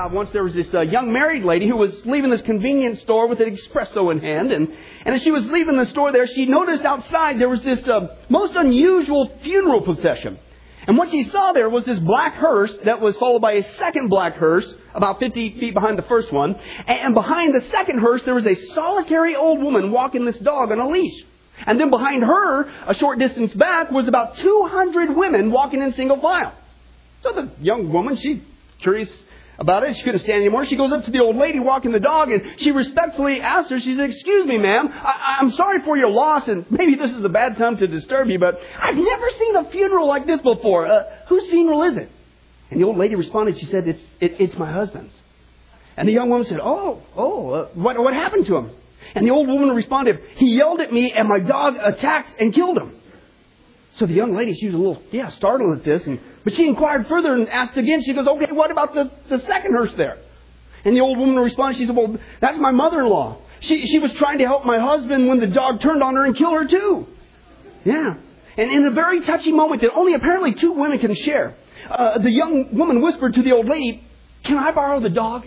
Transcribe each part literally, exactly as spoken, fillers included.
about once there was this uh, young married lady who was leaving this convenience store with an espresso in hand. And, and as she was leaving the store there, she noticed outside there was this uh, most unusual funeral procession. And what she saw there was this black hearse that was followed by a second black hearse about fifty feet behind the first one. And behind the second hearse, there was a solitary old woman walking this dog on a leash. And then behind her, a short distance back, was about two hundred women walking in single file. So the young woman, she's curious about it. She couldn't stand anymore. She goes up to the old lady walking the dog, and she respectfully asks her, she said, "Excuse me, ma'am, I- I'm sorry for your loss, and maybe this is a bad time to disturb you, but I've never seen a funeral like this before. Uh, whose funeral is it?" And the old lady responded, she said, it's it, it's my husband's. And the young woman said, oh, oh, uh, what, what happened to him? And the old woman responded, "He yelled at me, and my dog attacked and killed him." So the young lady, she was a little, yeah, startled at this. And, but she inquired further and asked again. She goes, "Okay, what about the, the second hearse there?" And the old woman responded, she said, "Well, that's my mother-in-law. She, she was trying to help my husband when the dog turned on her and killed her too." Yeah. And in a very touchy moment that only apparently two women can share, uh, the young woman whispered to the old lady, "Can I borrow the dog?"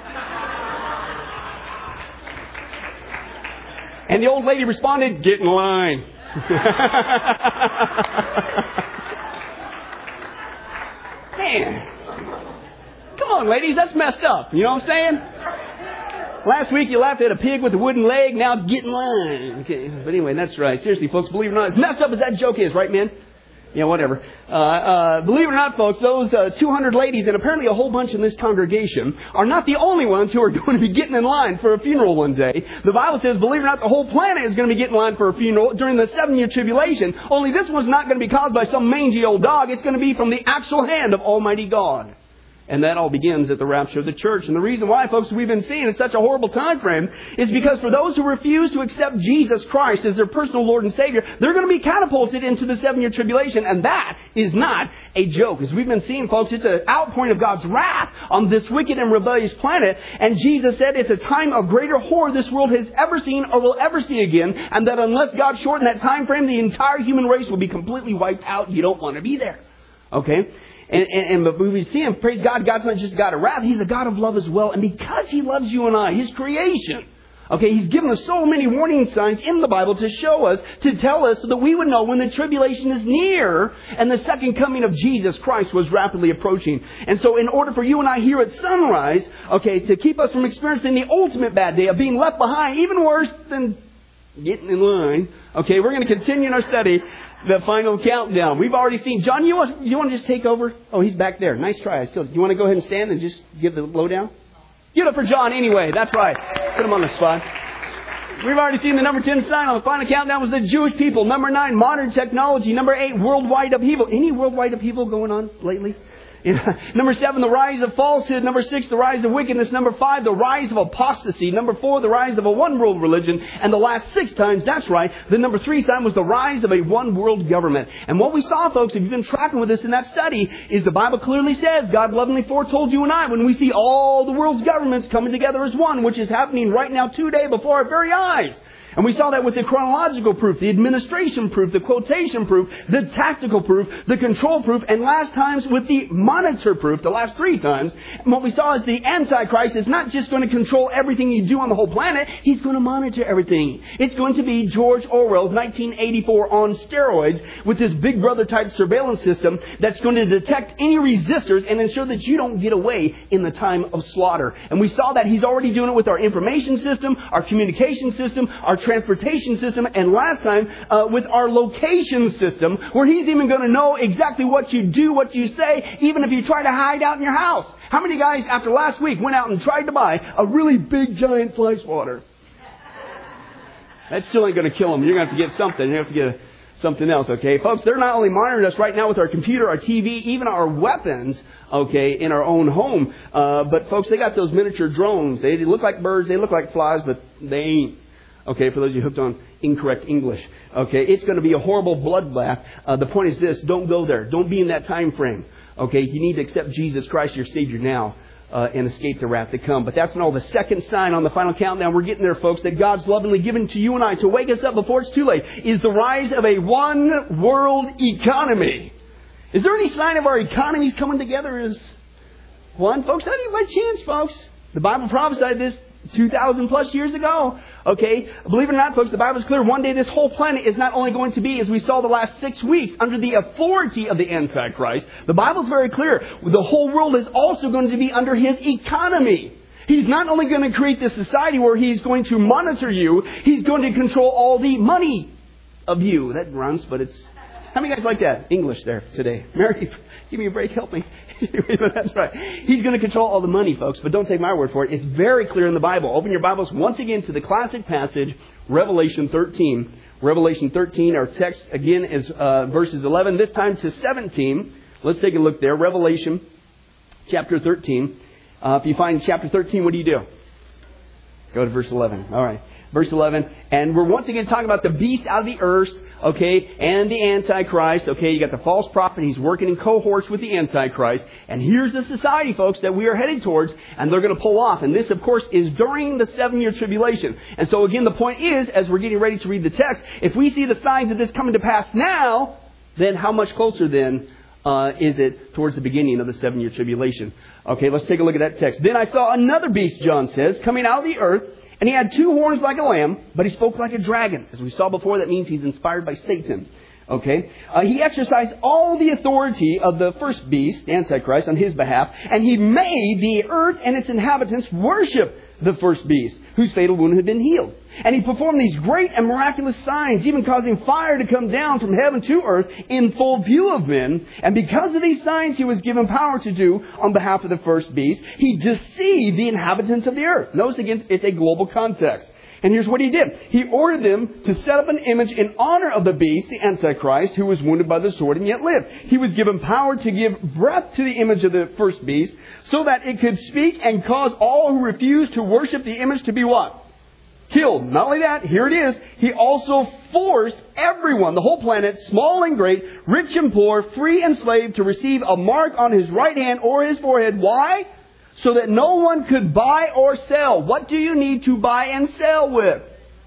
And the old lady responded, "Get in line." Man, come on, ladies, that's messed up. You know what I'm saying? Last week you laughed at a pig with a wooden leg. Now it's get in line. Okay, but anyway, that's right. Seriously, folks, believe it or not, as messed up as that joke is, right, men? Yeah, whatever. Uh, uh, believe it or not, folks, those uh, two hundred ladies, and apparently a whole bunch in this congregation, are not the only ones who are going to be getting in line for a funeral one day. The Bible says, believe it or not, the whole planet is going to be getting in line for a funeral during the seven-year tribulation. Only this one's not going to be caused by some mangy old dog. It's going to be from the actual hand of Almighty God. And that all begins at the rapture of the church. And the reason why, folks, we've been seeing in such a horrible time frame is because for those who refuse to accept Jesus Christ as their personal Lord and Savior, they're going to be catapulted into the seven-year tribulation. And that is not a joke. As we've been seeing, folks, it's an outpouring of God's wrath on this wicked and rebellious planet. And Jesus said it's a time of greater horror this world has ever seen or will ever see again. And that unless God shortened that time frame, the entire human race will be completely wiped out. You don't want to be there. Okay? And, and, and we see him, praise God, God's not just a God of wrath, He's a God of love as well. And because He loves you and I, His creation, okay, He's given us so many warning signs in the Bible to show us, to tell us so that we would know when the tribulation is near and the second coming of Jesus Christ was rapidly approaching. And so in order for you and I here at Sunrise, okay, to keep us from experiencing the ultimate bad day of being left behind, even worse than getting in line, okay, we're going to continue in our study. The final countdown. We've already seen. John, you want you want to just take over? Oh, he's back there. Nice try. I still. You want to go ahead and stand and just give the lowdown? Give it up for John anyway. That's right. Put him on the spot. We've already seen the number ten sign on the final countdown was the Jewish people. Number nine, modern technology. Number eight, worldwide upheaval. Any worldwide upheaval going on lately? Number seven, the rise of falsehood. Number six, the rise of wickedness. Number five, the rise of apostasy. Number four, the rise of a one-world religion. And the last six times, that's right, the number three sign was the rise of a one-world government. And what we saw, folks, if you've been tracking with us in that study, is the Bible clearly says, God lovingly foretold you and I, when we see all the world's governments coming together as one, which is happening right now today before our very eyes. And we saw that with the chronological proof, the administration proof, the quotation proof, the tactical proof, the control proof, and last times with the monitor proof, the last three times. And what we saw is the Antichrist is not just going to control everything you do on the whole planet. He's going to monitor everything. It's going to be George Orwell's nineteen eighty-four on steroids with this Big Brother type surveillance system that's going to detect any resistors and ensure that you don't get away in the time of slaughter. And we saw that he's already doing it with our information system, our communication system, our transportation system, and last time uh, with our location system, where he's even going to know exactly what you do, what you say, even if you try to hide out in your house. How many guys after last week went out and tried to buy a really big giant fly swatter? That still ain't going to kill them. You're going to have to get something. You have to get a, something else, okay? Folks, they're not only monitoring us right now with our computer, our T V, even our weapons, okay, in our own home. Uh, but folks, they got those miniature drones. They look like birds, they look like flies, but they ain't. Okay, for those of you hooked on incorrect English. Okay, it's going to be a horrible bloodbath. Uh, the point is this, don't go there. Don't be in that time frame. Okay, you need to accept Jesus Christ, your Savior, now uh, and escape the wrath to come. But that's not all. The second sign on the final countdown, we're getting there, folks, that God's lovingly given to you and I to wake us up before it's too late, is the rise of a one-world economy. Is there any sign of our economies coming together as One, folks, not even by chance, folks. The Bible prophesied this two thousand plus years ago. Okay, believe it or not, folks, the Bible is clear. One day this whole planet is not only going to be, as we saw the last six weeks, under the authority of the Antichrist. The Bible is very clear. The whole world is also going to be under his economy. He's not only going to create this society where he's going to monitor you, he's going to control all the money of you. That runs, but it's... How many guys like that? English there today. Mary, give me a break. Help me. That's right. He's going to control all the money, folks. But don't take my word for it. It's very clear in the Bible. Open your Bibles once again to the classic passage, Revelation thirteen. Revelation thirteen, our text again is uh, verses eleven, this time to seventeen. Let's take a look there. Revelation chapter thirteen. Uh, if you find chapter thirteen, what do you do? Go to verse eleven. All right. Verse eleven. And we're once again talking about the beast out of the earth. Okay, and the Antichrist. Okay, you got the false prophet. He's working in cohorts with the Antichrist. And here's the society, folks, that we are headed towards. And they're going to pull off. And this, of course, is during the seven-year tribulation. And so, again, the point is, as we're getting ready to read the text, if we see the signs of this coming to pass now, then how much closer then uh, is it towards the beginning of the seven-year tribulation? Okay, let's take a look at that text. Then I saw another beast, John says, coming out of the earth. And he had two horns like a lamb, but he spoke like a dragon. As we saw before, that means he's inspired by Satan. Okay? Uh, he exercised all the authority of the first beast, Antichrist, on his behalf. And he made the earth and its inhabitants worship the first beast, whose fatal wound had been healed. And he performed these great and miraculous signs, even causing fire to come down from heaven to earth in full view of men. And because of these signs he was given power to do on behalf of the first beast, he deceived the inhabitants of the earth. Notice again, it's a global context. And here's what he did. He ordered them to set up an image in honor of the beast, the Antichrist, who was wounded by the sword and yet lived. He was given power to give breath to the image of the first beast, so that it could speak and cause all who refused to worship the image to be what? Killed. Not only that, here it is. He also forced everyone, the whole planet, small and great, rich and poor, free and slave, to receive a mark on his right hand or his forehead. Why? So that no one could buy or sell. What do you need to buy and sell with?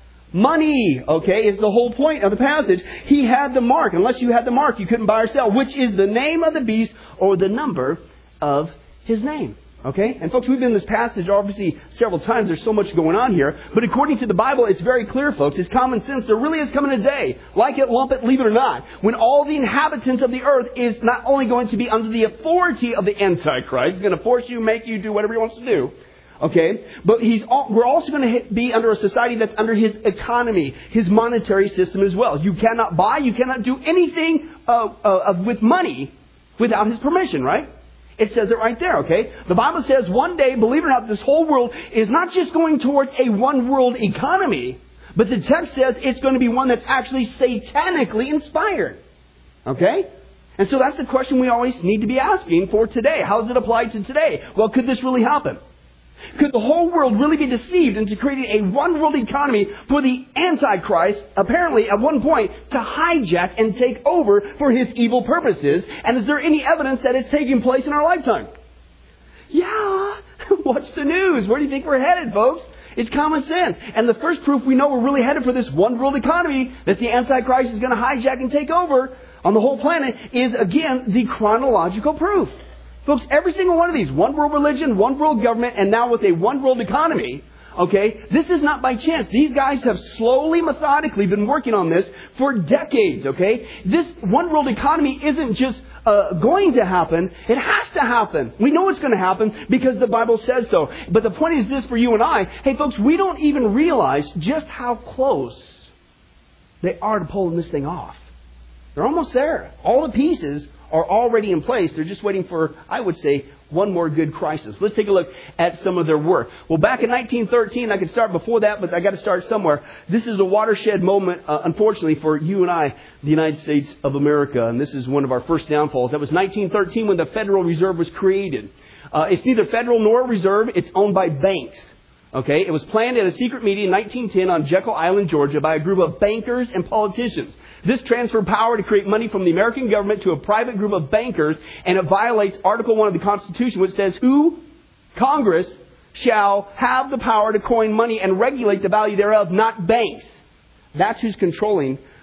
Money, okay, is the whole point of the passage. He had the mark. Unless you had the mark, you couldn't buy or sell, which is the name of the beast or the number of his name. Okay? And folks, we've been in this passage obviously several times. There's so much going on here. But according to the Bible, it's very clear, folks. It's common sense. There really is coming a day, like it, lump it, leave it or not, when all the inhabitants of the earth is not only going to be under the authority of the Antichrist. He's going to force you, make you do whatever he wants to do. Okay? But he's all, we're also going to be under a society that's under his economy, his monetary system as well. You cannot buy, you cannot do anything uh, uh, with money without his permission, right? It says it right there, okay? The Bible says one day, believe it or not, this whole world is not just going towards a one-world economy, but the text says it's going to be one that's actually satanically inspired. Okay? And so that's the question we always need to be asking for today. How does it apply to today? Well, could this really happen? Could the whole world really be deceived into creating a one-world economy for the Antichrist, apparently at one point, to hijack and take over for his evil purposes? And is there any evidence that it's taking place in our lifetime? Yeah. Watch the news. Where do you think we're headed, folks? It's common sense. And the first proof we know we're really headed for this one-world economy, that the Antichrist is going to hijack and take over on the whole planet, is, again, the chronological proof. Folks, every single one of these, one world religion, one world government, and now with a one world economy, okay, this is not by chance. These guys have slowly, methodically been working on this for decades, okay? This one world economy isn't just uh, going to happen. It has to happen. We know it's going to happen because the Bible says so. But the point is this for you and I. Hey, folks, we don't even realize just how close they are to pulling this thing off. They're almost there. All the pieces are already in place. They're just waiting for, I would say, one more good crisis. Let's take a look at some of their work. Well, back in nineteen thirteen, I could start before that, but I got to start somewhere. This is a watershed moment, uh, unfortunately, for you and I, the United States of America. And this is one of our first downfalls. That was nineteen thirteen when the Federal Reserve was created. Uh, it's neither federal nor a reserve. It's owned by banks. Okay, it was planned at a secret meeting in nineteen ten on Jekyll Island, Georgia, by a group of bankers and politicians. This transferred power to create money from the American government to a private group of bankers, and it violates Article one of the Constitution, which says, who, Congress, shall have the power to coin money and regulate the value thereof, not banks. That's who's controlling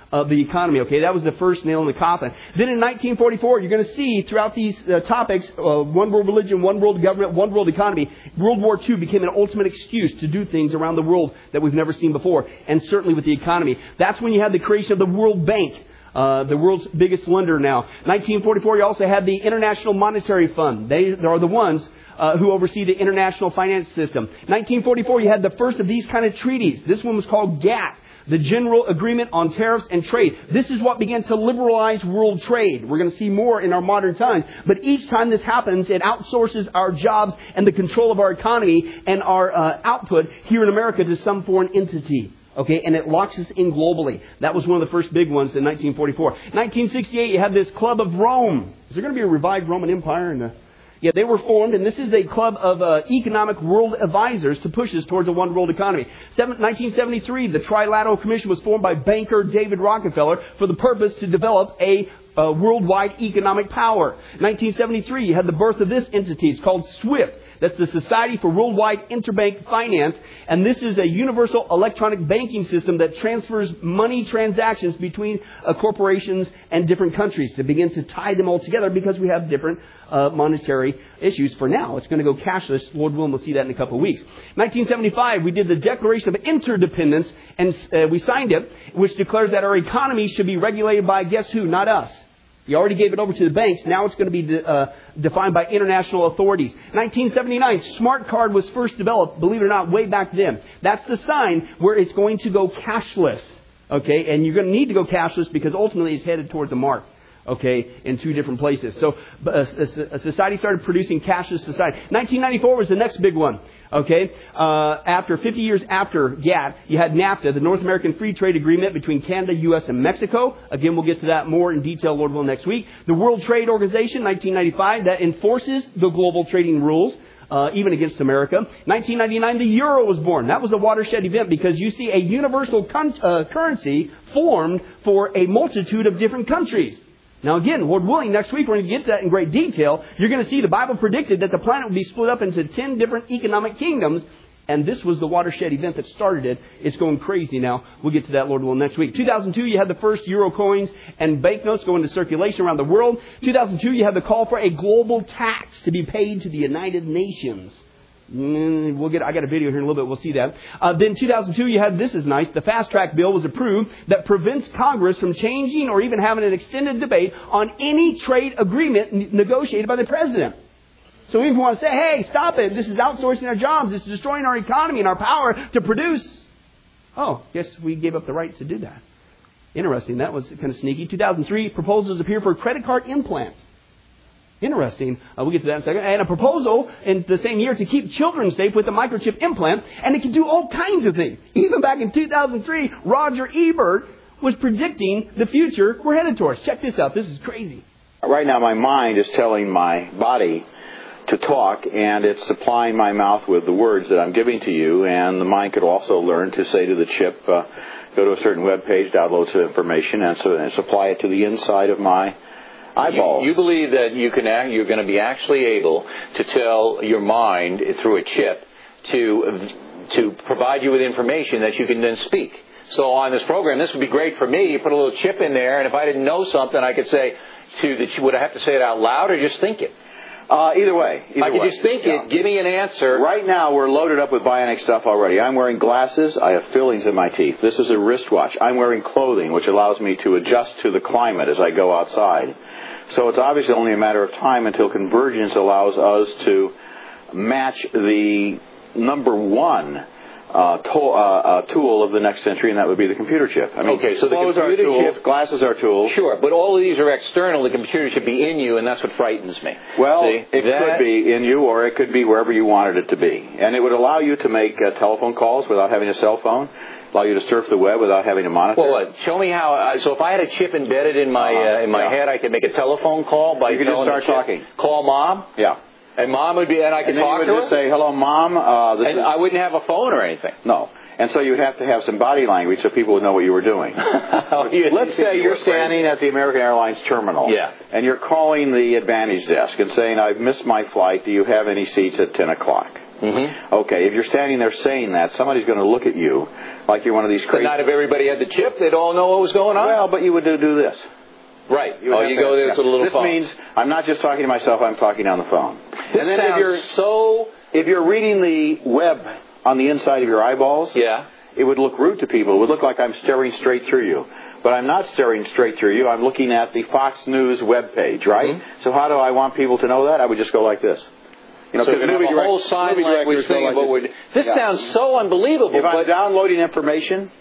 of the economy. Okay, that was the first nail in the coffin. Then in nineteen forty-four, you're going to see throughout these uh, topics, uh, one world religion, one world government, one world economy, World War Two became an ultimate excuse to do things around the world that we've never seen before, and certainly with the economy. That's when you had the creation of the World Bank. Uh, the world's biggest lender now. nineteen forty-four, you also had the International Monetary Fund. They, they are the ones uh, who oversee the international finance system. nineteen forty-four, you had the first of these kind of treaties. This one was called GATT, the General Agreement on Tariffs and Trade. This is what began to liberalize world trade. We're going to see more in our modern times. But each time this happens, it outsources our jobs and the control of our economy and our uh, output here in America to some foreign entity. Okay, and it locks us in globally. That was one of the first big ones in nineteen forty-four. nineteen sixty-eight, you had this Club of Rome. Is there going to be a revived Roman Empire? In the... Yeah, they were formed, and this is a club of uh, economic world advisors to push us towards a one world economy. Seven, nineteen seventy-three, the Trilateral Commission was formed by banker David Rockefeller for the purpose to develop a uh, worldwide economic power. nineteen seventy-three, you had the birth of this entity. It's called SWIFT. That's the Society for Worldwide Interbank Finance. And this is a universal electronic banking system that transfers money transactions between uh, corporations and different countries to begin to tie them all together because we have different uh, monetary issues. For now, it's going to go cashless. Lord willing, we'll see that in a couple of weeks. nineteen seventy-five, we did the Declaration of Interdependence, and uh, we signed it, which declares that our economy should be regulated by, guess who? Not us. You already gave it over to the banks. Now it's going to be de- uh, defined by international authorities. nineteen seventy-nine, Smart Card was first developed, believe it or not, way back then. That's the sign where it's going to go cashless. Okay, and you're going to need to go cashless because ultimately it's headed towards a mark. Okay, in two different places. So uh, a society started producing cashless society. nineteen ninety-four was the next big one. Okay, uh, after fifty years after GATT, you had NAFTA, the North American Free Trade Agreement between Canada, U S, and Mexico. Again, we'll get to that more in detail, Lord will, next week. The World Trade Organization, nineteen ninety-five, that enforces the global trading rules, uh, even against America. nineteen ninety-nine, the euro was born. That was a watershed event because you see a universal con- uh, currency formed for a multitude of different countries. Now again, Lord willing, next week we're going to get to that in great detail. You're going to see the Bible predicted that the planet would be split up into ten different economic kingdoms. And this was the watershed event that started it. It's going crazy now. We'll get to that, Lord willing, next week. two thousand two, you had the first euro coins and banknotes go into circulation around the world. two thousand two, you had the call for a global tax to be paid to the United Nations. We'll get. I got a video here in a little bit. We'll see that. Uh, then two thousand two, you had, this is nice, the Fast Track Bill was approved that prevents Congress from changing or even having an extended debate on any trade agreement n- negotiated by the President. So even if we want to say, hey, stop it, this is outsourcing our jobs, it's destroying our economy and our power to produce. Oh, guess we gave up the right to do that. Interesting. That was kind of sneaky. two thousand three, proposals appear for credit card implants. Interesting. Uh, we'll get to that in a second. And a proposal in the same year to keep children safe with a microchip implant. And it can do all kinds of things. Even back in two thousand three, Roger Ebert was predicting the future we're headed towards. Check this out. This is crazy. Right now my mind is telling my body to talk, and it's supplying my mouth with the words that I'm giving to you. And the mind could also learn to say to the chip, uh, go to a certain web page, download some information, and, so, and supply it to the inside of my eyeballs. You, you believe that you can act, you're going to be actually able to tell your mind through a chip to to provide you with information that you can then speak. So on this program, this would be great for me. You put a little chip in there, and if I didn't know something, I could say to the, would I have to say it out loud or just think it? Uh, either way. Either I could way. just think yeah. it, give me an answer. Right now, we're loaded up with bionic stuff already. I'm wearing glasses. I have fillings in my teeth. This is a wristwatch. I'm wearing clothing, which allows me to adjust to the climate as I go outside. So it's obviously only a matter of time until convergence allows us to match the number one uh, to- uh, uh, tool of the next century, and that would be the computer chip. I mean, okay, so the clothes are computer tools, chip, glasses are tools. Sure, but all of these are external. The computer should be in you, and that's what frightens me. Well, See, it that... could be in you, or it could be wherever you wanted it to be. And it would allow you to make uh, telephone calls without having a cell phone, allow you to surf the web without having to monitor. Well, what? Show me how. Uh, so if I had a chip embedded in my uh, in my yeah. head, I could make a telephone call by you could just start talking. Call mom. Yeah. And mom would be, and I could and then talk you would to just her. say, "Hello, mom." Uh, this and is... I wouldn't have a phone or anything. No. And so you'd have to have some body language so people would know what you were doing. oh, you, Let's say you you're standing at the American Airlines terminal. Yeah. And you're calling the Advantage desk and saying, I've missed my flight. Do you have any seats at ten o'clock? Mm-hmm. Okay, if you're standing there saying that, somebody's going to look at you like you're one of these crazy... But not if everybody had the chip, they'd all know what was going on. Well, but you would do, do this. Right. You oh, you to, go there yeah. to the little this phone. This means I'm not just talking to myself, I'm talking on the phone. This and then sounds if you're, so... If you're reading the web on the inside of your eyeballs, yeah. it would look rude to people. It would look like I'm staring straight through you. But I'm not staring straight through you. I'm looking at the Fox News web page, right? Mm-hmm. So how do I want people to know that? I would just go like this. You know, so you're going to have a whole sign language thing like of what would... This yeah. sounds so unbelievable. If but I'm downloading information...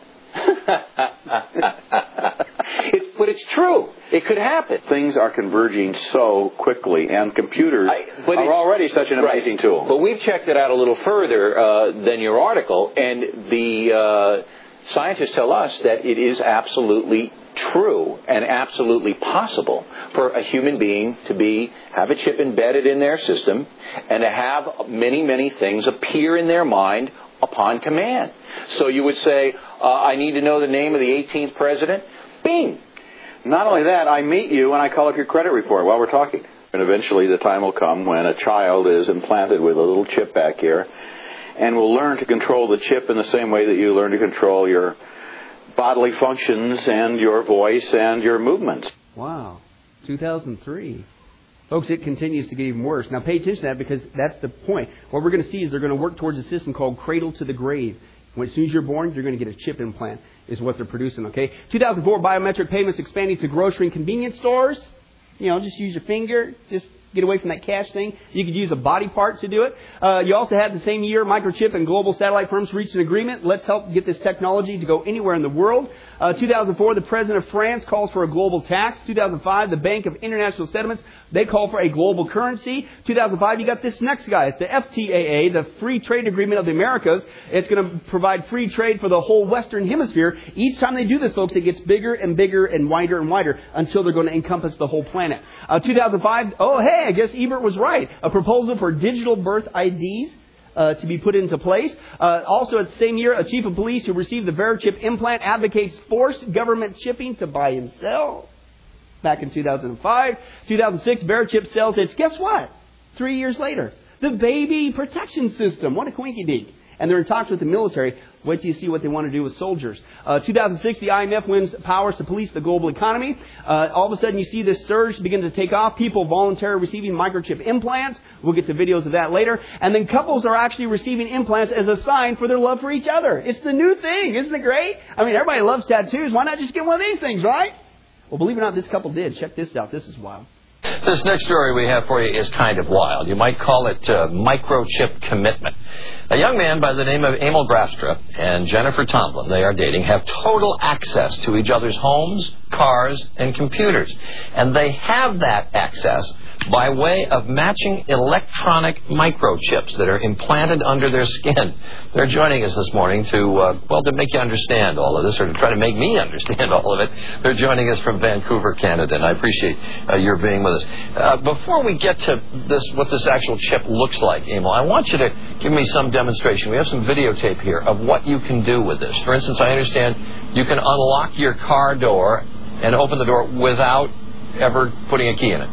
it's, but it's true. It could happen. Things are converging so quickly, and computers I, are already such an amazing right. tool. But we've checked it out a little further uh, than your article, and the uh, scientists tell us that it is absolutely true and absolutely possible for a human being to be have a chip embedded in their system and to have many, many things appear in their mind upon command. So you would say, uh, I need to know the name of the eighteenth president. Bing! Not only that, I meet you and I call up your credit report while we're talking. And eventually the time will come when a child is implanted with a little chip back here and will learn to control the chip in the same way that you learn to control your bodily functions and your voice and your movements. Wow. two thousand three. Folks, it continues to get even worse. Now, pay attention to that because that's the point. What we're going to see is they're going to work towards a system called cradle to the grave. When, as soon as you're born, you're going to get a chip implant, is what they're producing, okay? two thousand four, biometric payments expanding to grocery and convenience stores. You know, just use your finger. Just get away from that cash thing. You could use a body part to do it. Uh, you also had the same year, microchip and global satellite firms reached an agreement. Let's help get this technology to go anywhere in the world. Uh, two thousand four, the President of France calls for a global tax. two thousand five, the Bank of International Settlements, they call for a global currency. two thousand five, you got this next guy. It's the F T A A, the Free Trade Agreement of the Americas. It's going to provide free trade for the whole Western Hemisphere. Each time they do this, folks, it gets bigger and bigger and wider and wider until they're going to encompass the whole planet. Uh, two thousand five, oh, hey, I guess Ebert was right. A proposal for digital birth I Ds. Uh, to be put into place. Uh, also, at the same year, a chief of police who received the Verichip implant advocates forced government chipping to buy himself. Back in two thousand five. two thousand six, Verichip sells its, guess what? Three years later. The baby protection system. What a quinky-dink. And they're in talks with the military. Wait till you see what they want to do with soldiers. Uh, two thousand six, the I M F wins powers to police the global economy. Uh, all of a sudden, you see this surge begin to take off. People voluntarily receiving microchip implants. We'll get to videos of that later. And then couples are actually receiving implants as a sign for their love for each other. It's the new thing. Isn't it great? I mean, everybody loves tattoos. Why not just get one of these things, right? Well, believe it or not, this couple did. Check this out. This is wild. This next story we have for you is kind of wild. You might call it uh, microchip commitment. A young man by the name of Emil Grafstra and Jennifer Tomlin, they are dating, have total access to each other's homes, cars, and computers. And they have that access by way of matching electronic microchips that are implanted under their skin. They're joining us this morning to, uh, well, to make you understand all of this, or to try to make me understand all of it. They're joining us from Vancouver, Canada, and I appreciate uh, your being with us. Uh, before we get to this, what this actual chip looks like, Emil, I want you to give me some demonstration. We have some videotape here of what you can do with this. For instance, I understand you can unlock your car door and open the door without ever putting a key in it.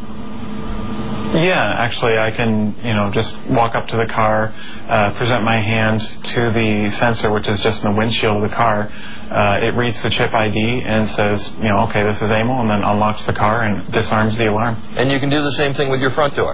Yeah, actually, I can, you know, just walk up to the car, uh, present my hand to the sensor, which is just in the windshield of the car. Uh, it reads the chip I D and says, you know, okay, this is Emil, and then unlocks the car and disarms the alarm. And you can do the same thing with your front door?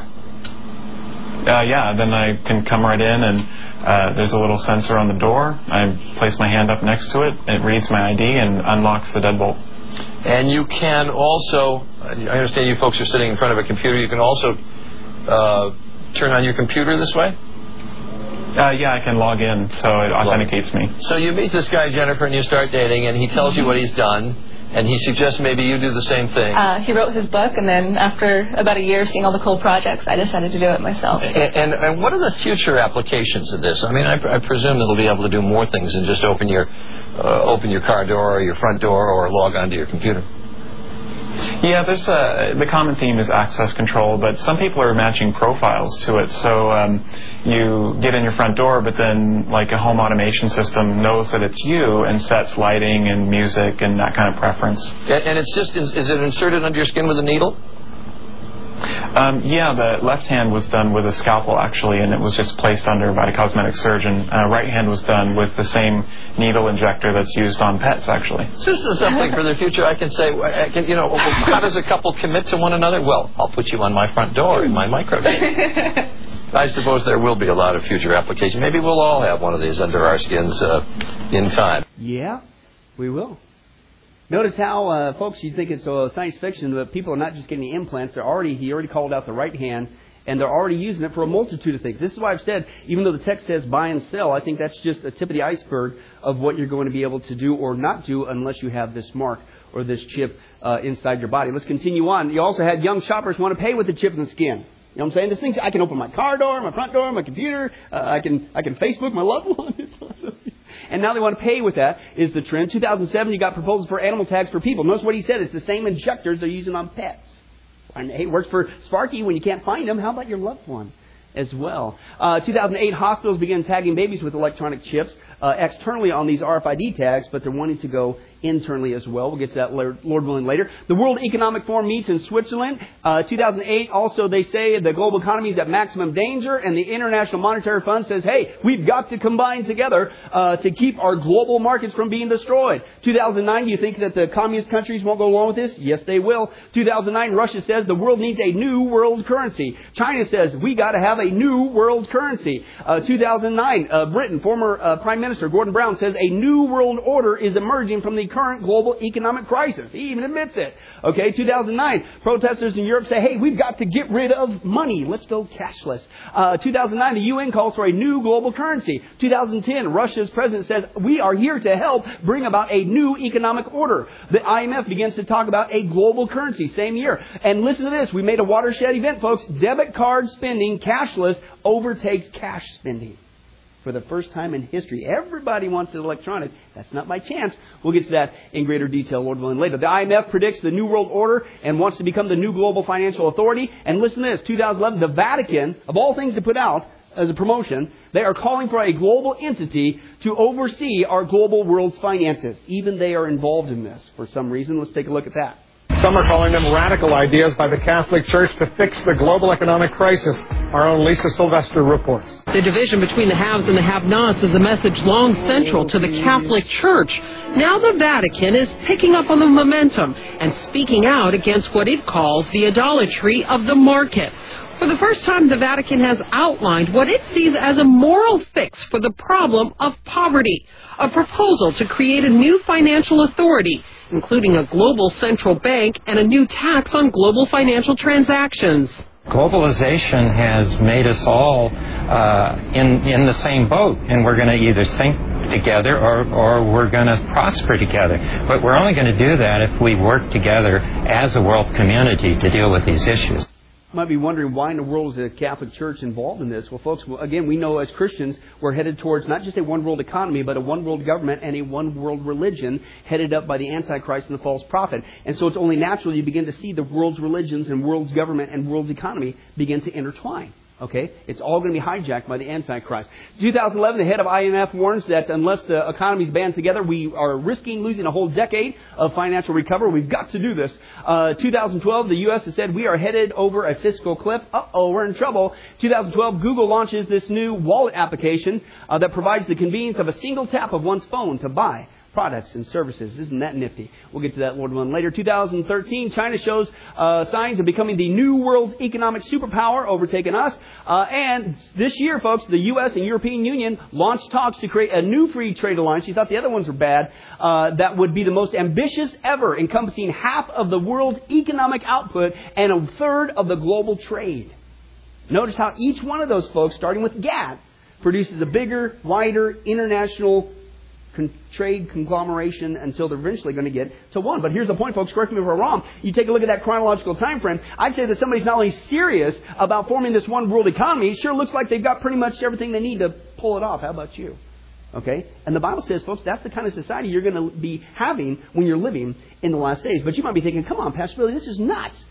Uh, yeah, then I can come right in, and uh, there's a little sensor on the door. I place my hand up next to it. It reads my I D and unlocks the deadbolt. And you can also, I understand you folks are sitting in front of a computer, you can also uh, turn on your computer this way? Uh, yeah, I can log in, so it authenticates me. So you meet this guy, Jennifer, and you start dating, and he tells you what he's done, and he suggests maybe you do the same thing. Uh, he wrote his book, and then after about a year of seeing all the cool projects, I decided to do it myself. And, and, and what are the future applications of this? I mean, I, I presume that it'll be able to do more things than just open your uh, open your car door or your front door or log onto your computer. Yeah, there's a, the common theme is access control, but some people are matching profiles to it. So um, you get in your front door, but then like a home automation system knows that it's you and sets lighting and music and that kind of preference. And, and it's just, is, is it inserted under your skin with a needle? Um, yeah, the left hand was done with a scalpel, actually, and it was just placed under by a cosmetic surgeon. Uh, right hand was done with the same needle injector that's used on pets, actually. So this is something for the future. I can say, I can, you know, how does a couple commit to one another? Well, I'll put you on my front door in my microchip. I suppose there will be a lot of future applications. Maybe we'll all have one of these under our skins uh, in time. Yeah, we will. Notice how, uh, folks, you think it's uh, science fiction, but people are not just getting the implants. They're already, he already called out the right hand, and they're already using it for a multitude of things. This is why I've said, even though the text says buy and sell, I think that's just a tip of the iceberg of what you're going to be able to do or not do unless you have this mark or this chip uh, inside your body. Let's continue on. You also had young shoppers want to pay with the chip in the skin. You know what I'm saying? This thing, I can open my car door, my front door, my computer. Uh, I can I can Facebook my loved one. It's awesome. And now they want to pay with that is the trend. two thousand seven, you got proposals for animal tags for people. Notice what he said. It's the same injectors they're using on pets. And hey, it works for Sparky when you can't find them. How about your loved one as well? Uh, two thousand eight, hospitals began tagging babies with electronic chips uh, externally on these R F I D tags, but they're wanting to go internally as well. We'll get to that, Lord willing, later. The World Economic Forum meets in Switzerland. Uh, two thousand eight, also they say the global economy is at maximum danger, and the International Monetary Fund says, hey, we've got to combine together uh, to keep our global markets from being destroyed. two thousand nine, do you think that the communist countries won't go along with this? Yes, they will. two thousand nine, Russia says the world needs a new world currency. China says we got to have a new world currency. Uh, two thousand nine, uh, Britain, former uh, Prime Minister Gordon Brown says a new world order is emerging from the current global economic crisis. He even admits it. Okay, two thousand nine, protesters in Europe say, hey, we've got to get rid of money. Let's go cashless. Uh, two thousand nine, the U N calls for a new global currency. two thousand ten, Russia's president says, we are here to help bring about a new economic order. The I M F begins to talk about a global currency same year. And listen to this. We made a watershed event, folks. Debit card spending, cashless, overtakes cash spending. For the first time in history. Everybody wants it electronic. That's not by chance. We'll get to that in greater detail, Lord willing, later. The I M F predicts the New World Order and wants to become the new global financial authority. And listen to this. two thousand eleven, the Vatican, of all things to put out as a promotion, they are calling for a global entity to oversee our global world's finances. Even they are involved in this for some reason. Let's take a look at that. Some are calling them radical ideas by the Catholic Church to fix the global economic crisis. Our own Lisa Sylvester reports. The division between the haves and the have-nots is a message long central to the Catholic Church. Now the Vatican is picking up on the momentum and speaking out against what it calls the idolatry of the market. For the first time, the Vatican has outlined what it sees as a moral fix for the problem of poverty, a proposal to create a new financial authority, including a global central bank and a new tax on global financial transactions. Globalization has made us all uh, in in the same boat, and we're going to either sink together or, or we're going to prosper together. But we're only going to do that if we work together as a world community to deal with these issues. You might be wondering why in the world is the Catholic Church involved in this? Well, folks, again, we know as Christians we're headed towards not just a one-world economy, but a one-world government and a one-world religion headed up by the Antichrist and the false prophet. And so it's only natural you begin to see the world's religions and world's government and world's economy begin to intertwine. Okay? It's all going to be hijacked by the Antichrist. two thousand eleven, the head of I M F warns that unless the economies band together, we are risking losing a whole decade of financial recovery. We've got to do this. Uh, two thousand twelve, the U S has said we are headed over a fiscal cliff. Uh-oh, we're in trouble. two thousand twelve, Google launches this new wallet application uh, that provides the convenience of a single tap of one's phone to buy products and services. Isn't that nifty? We'll get to that, Lord willing, later. two thousand thirteen, China shows uh, signs of becoming the new world's economic superpower, overtaking us. Uh, and this year, folks, the U S and European Union launched talks to create a new free trade alliance. You thought the other ones were bad. Uh, that would be the most ambitious ever, encompassing half of the world's economic output and a third of the global trade. Notice how each one of those folks, starting with GATT, produces a bigger, wider, international Con- trade conglomeration until they're eventually going to get to one. But here's the point, folks. Correct me if I'm wrong. You take a look at that chronological time frame. I'd say that somebody's not only serious about forming this one world economy, it sure looks like they've got pretty much everything they need to pull it off. How about you? Okay? And the Bible says, folks, that's the kind of society you're going to be having when you're living in the last days. But you might be thinking, come on, Pastor Billy, this is nuts.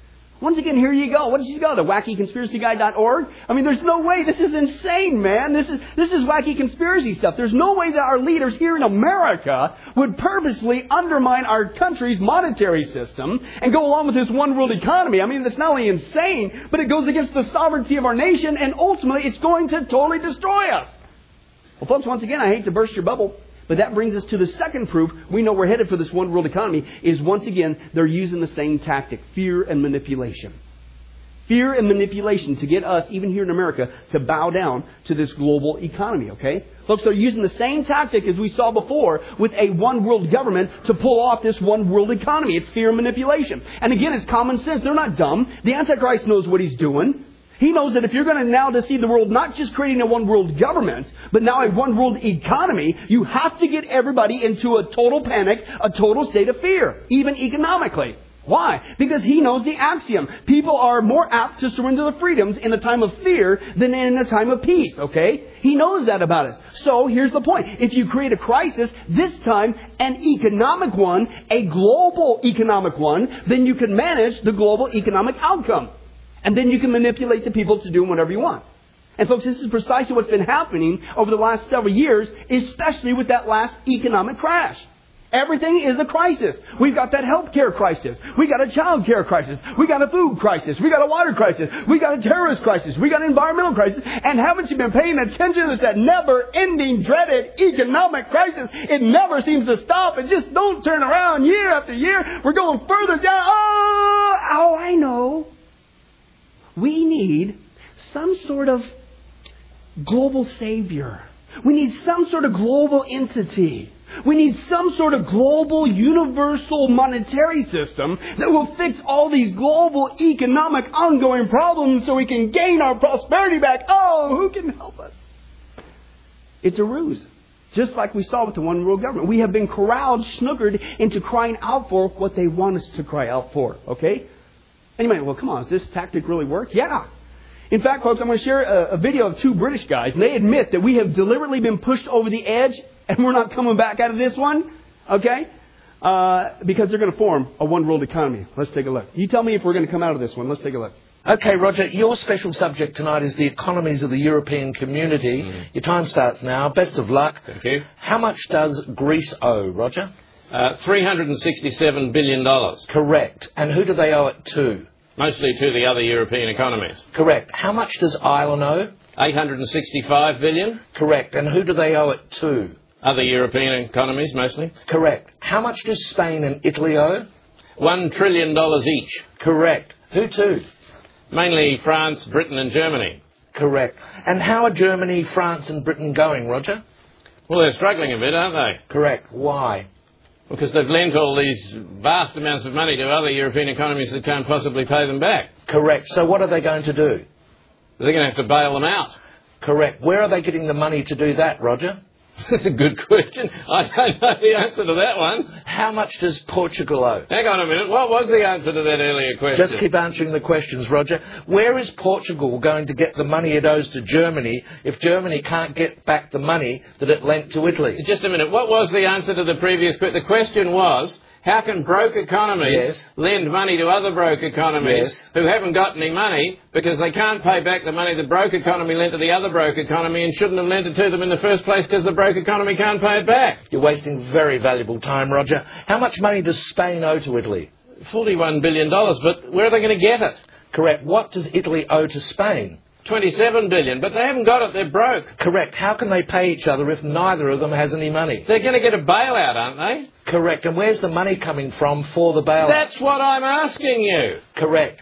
Once again, here you go. What did you go? To wacky conspiracy guy dot org? I mean, there's no way. This is insane, man. This is this is wacky conspiracy stuff. There's no way that our leaders here in America would purposely undermine our country's monetary system and go along with this one world economy. I mean, it's not only insane, but it goes against the sovereignty of our nation, and ultimately it's going to totally destroy us. Well, folks, once again, I hate to burst your bubble, but that brings us to the second proof we know we're headed for this one world economy is, once again, they're using the same tactic, fear and manipulation. Fear and manipulation to get us, even here in America, to bow down to this global economy, okay? Folks, they're using the same tactic as we saw before with a one world government to pull off this one world economy. It's fear and manipulation. And again, it's common sense. They're not dumb. The Antichrist knows what he's doing. He knows that if you're going to now deceive the world, not just creating a one world government, but now a one world economy, you have to get everybody into a total panic, a total state of fear, even economically. Why? Because he knows the axiom. People are more apt to surrender their freedoms in a time of fear than in a time of peace, okay? He knows that about us. So here's the point. If you create a crisis, this time an economic one, a global economic one, then you can manage the global economic outcome. And then you can manipulate the people to do whatever you want. And folks, this is precisely what's been happening over the last several years, especially with that last economic crash. Everything is a crisis. We've got that healthcare crisis. We got a child care crisis. We got a food crisis. We got a water crisis. We got a terrorist crisis. We got an environmental crisis. And haven't you been paying attention to that never-ending, dreaded economic crisis? It never seems to stop. It just don't turn around year after year. We're going further down. Oh, oh I know. We need some sort of global savior. We need some sort of global entity. We need some sort of global, universal monetary system that will fix all these global economic ongoing problems so we can gain our prosperity back. Oh, who can help us? It's a ruse. Just like we saw with the one world government. We have been corralled, snookered into crying out for what they want us to cry out for. Okay? And you might, well, come on, does this tactic really work? Yeah. In fact, folks, I'm going to share a, a video of two British guys, and they admit that we have deliberately been pushed over the edge, and we're not coming back out of this one, okay? Uh, because they're going to form a one-world economy. Let's take a look. You tell me if we're going to come out of this one. Let's take a look. Okay, Roger, your special subject tonight is the economies of the European community. Mm. Your time starts now. Best of luck. Thank you. How much does Greece owe, Roger? Uh, three hundred sixty-seven billion dollars. Correct. And who do they owe it to? Mostly to the other European economies. Correct. How much does Ireland owe? eight hundred sixty-five billion dollars. Correct. And who do they owe it to? Other European economies, mostly. Correct. How much does Spain and Italy owe? One trillion dollars each. Correct. Who to? Mainly France, Britain and Germany. Correct. And how are Germany, France and Britain going, Roger? Well, they're struggling a bit, aren't they? Correct. Why? Because they've lent all these vast amounts of money to other European economies that can't possibly pay them back. Correct. So what are they going to do? They're going to have to bail them out. Correct. Where are they getting the money to do that, Roger? That's a good question. I don't know the answer to that one. How much does Portugal owe? Hang on a minute. What was the answer to that earlier question? Just keep answering the questions, Roger. Where is Portugal going to get the money it owes to Germany if Germany can't get back the money that it lent to Italy? Just a minute. What was the answer to the previous question? The question was, how can broke economies yes. lend money to other broke economies yes. who haven't got any money because they can't pay back the money the broke economy lent to the other broke economy and shouldn't have lent it to them in the first place because the broke economy can't pay it back? You're wasting very valuable time, Roger. How much money does Spain owe to Italy? forty-one billion dollars, but where are they going to get it? Correct. What does Italy owe to Spain? twenty-seven billion dollars, but they haven't got it. They're broke. Correct. How can they pay each other if neither of them has any money? They're going to get a bailout, aren't they? Correct. And where's the money coming from for the bailout? That's what I'm asking you. Correct.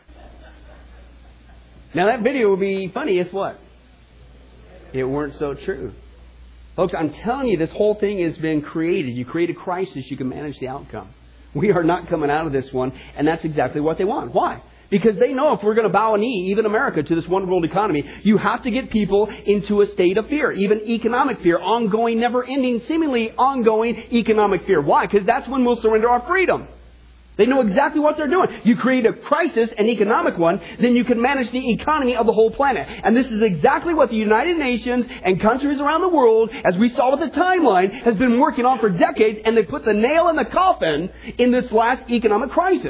Now, that video would be funny if what? It weren't so true. Folks, I'm telling you, this whole thing has been created. You create a crisis, you can manage the outcome. We are not coming out of this one, and that's exactly what they want. Why? Because they know if we're going to bow a knee, even America, to this one world economy, you have to get people into a state of fear, even economic fear, ongoing, never-ending, seemingly ongoing economic fear. Why? Because that's when we'll surrender our freedom. They know exactly what they're doing. You create a crisis, an economic one, then you can manage the economy of the whole planet. And this is exactly what the United Nations and countries around the world, as we saw with the timeline, has been working on for decades, and they put the nail in the coffin in this last economic crisis.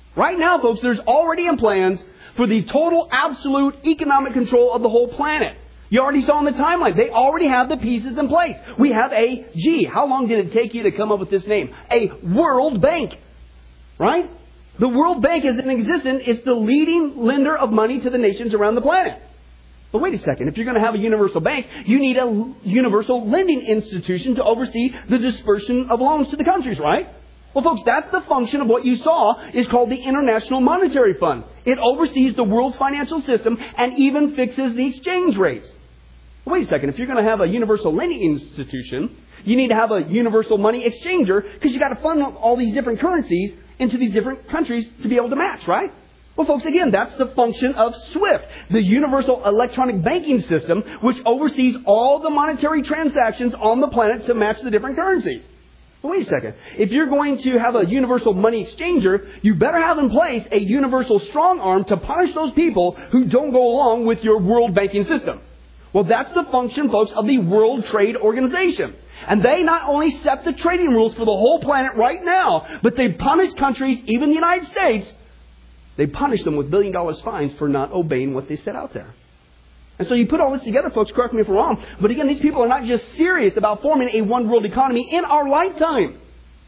Right now, folks, there's already in plans for the total absolute economic control of the whole planet. You already saw in the timeline. They already have the pieces in place. We have a G. How long did it take you to come up with this name? A World Bank. Right? The World Bank is in existence. It's the leading lender of money to the nations around the planet. But wait a second. If you're going to have a universal bank, you need a universal lending institution to oversee the dispersion of loans to the countries, right? Well, folks, that's the function of what you saw is called the International Monetary Fund. It oversees the world's financial system and even fixes the exchange rates. Wait a second. If you're going to have a universal lending institution, you need to have a universal money exchanger because you got to fund all these different currencies into these different countries to be able to match, right? Well, folks, again, that's the function of SWIFT, the Universal Electronic Banking System, which oversees all the monetary transactions on the planet to match the different currencies. But wait a second. If you're going to have a universal money exchanger, you better have in place a universal strong arm to punish those people who don't go along with your world banking system. Well, that's the function, folks, of the World Trade Organization. And they not only set the trading rules for the whole planet right now, but they punish countries, even the United States, they punish them with billion dollars fines for not obeying what they set out there. And so you put all this together, folks, correct me if I'm wrong, but again, these people are not just serious about forming a one world economy in our lifetime,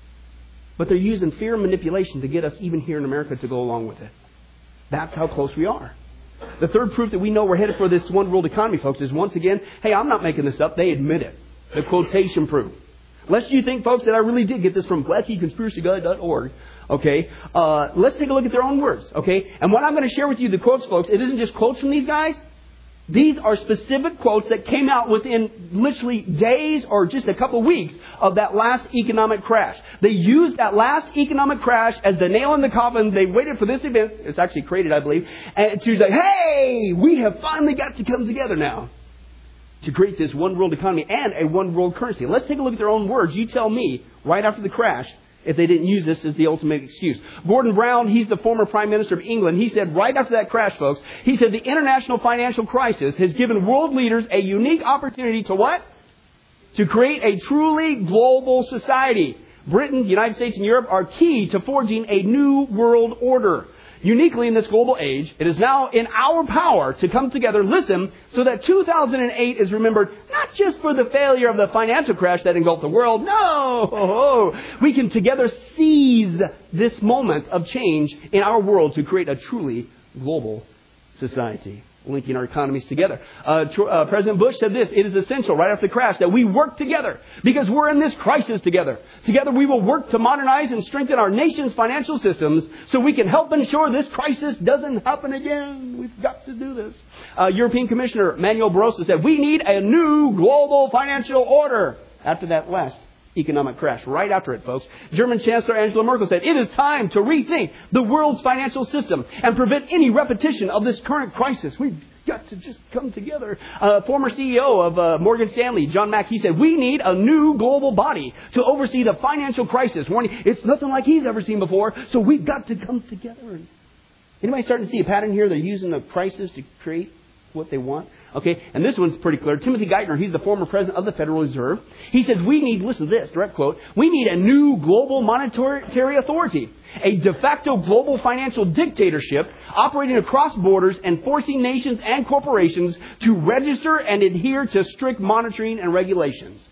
but they're using fear and manipulation to get us even here in America to go along with it. That's how close we are. The third proof that we know we're headed for this one world economy, folks, is once again, hey, I'm not making this up. They admit it. The quotation proof. Lest you think, folks, that I really did get this from wacky conspiracy guy dot org. Okay, uh, let's take a look at their own words. Okay, and what I'm going to share with you, the quotes, folks, it isn't just quotes from these guys. These are specific quotes that came out within literally days or just a couple of weeks of that last economic crash. They used that last economic crash as the nail in the coffin. They waited for this event. It's actually created, I believe. And to say, hey, we have finally got to come together now to create this one world economy and a one world currency. Let's take a look at their own words. You tell me, right after the crash, if they didn't use this as the ultimate excuse. Gordon Brown, he's the former Prime Minister of England. He said right after that crash, folks, he said the international financial crisis has given world leaders a unique opportunity to what? To create a truly global society. Britain, the United States, and Europe are key to forging a new world order. Uniquely in this global age, it is now in our power to come together, listen, so that two thousand eight is remembered not just for the failure of the financial crash that engulfed the world. No! We can together seize this moment of change in our world to create a truly global society, linking our economies together. Uh, tr- uh, President Bush said this, it is essential right after the crash that we work together because we're in this crisis together. Together we will work to modernize and strengthen our nation's financial systems so we can help ensure this crisis doesn't happen again. We've got to do this. Uh, European Commissioner Manuel Barroso said, we need a new global financial order after that last economic crash. Right after it, folks. German Chancellor Angela Merkel said, it is time to rethink the world's financial system and prevent any repetition of this current crisis. We've got to just come together. Uh, former C E O of uh, Morgan Stanley, John Mack, he said, we need a new global body to oversee the financial crisis. Warning, it's nothing like he's ever seen before, so we've got to come together. Anybody starting to see a pattern here? They're using the crisis to create what they want. Okay, and this one's pretty clear. Timothy Geithner, he's the former president of the Federal Reserve. He said, we need, listen to this, direct quote, we need a new global monetary authority, a de facto global financial dictatorship operating across borders and forcing nations and corporations to register and adhere to strict monitoring and regulations.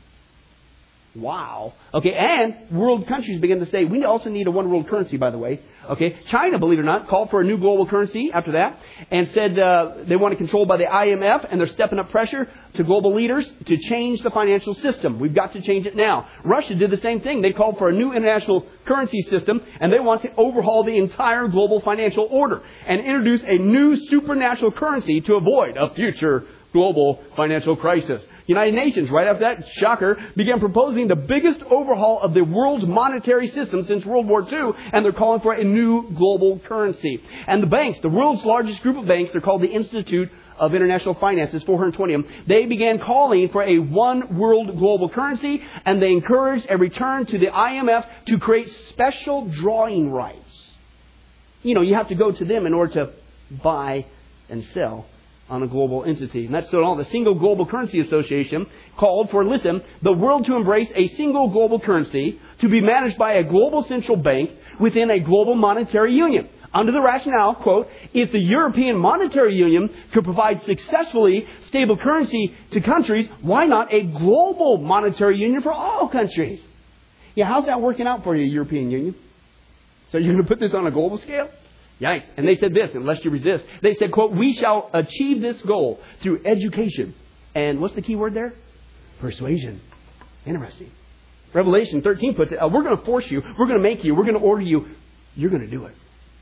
Wow. Okay, and world countries begin to say, we also need a one world currency, by the way. Okay, China, believe it or not, called for a new global currency after that and said uh, they want it controlled by the I M F, and they're stepping up pressure to global leaders to change the financial system. We've got to change it now. Russia did the same thing. They called for a new international currency system, and they want to overhaul the entire global financial order and introduce a new supranational currency to avoid a future global financial crisis. United Nations, right after that, shocker, began proposing the biggest overhaul of the world's monetary system since World War Two, and they're calling for a new global currency. And the banks, the world's largest group of banks, they're called the Institute of International Finance, four hundred twenty of them, they began calling for a one world global currency, and they encouraged a return to the I M F to create special drawing rights. You know, you have to go to them in order to buy and sell on a global entity. And that's so all. The Single Global Currency Association called for, listen, the world to embrace a single global currency to be managed by a global central bank within a global monetary union. under the rationale, quote, if the European Monetary Union could provide successfully stable currency to countries, why not a global monetary union for all countries? Yeah, how's that working out for you, European Union? So you're going to put this on a global scale? Yikes. And they said this, unless you resist. They said, quote, we shall achieve this goal through education. And what's the key word there? Persuasion. Interesting. Revelation thirteen puts it, uh, we're going to force you, we're going to make you, we're going to order you. You're going to do it.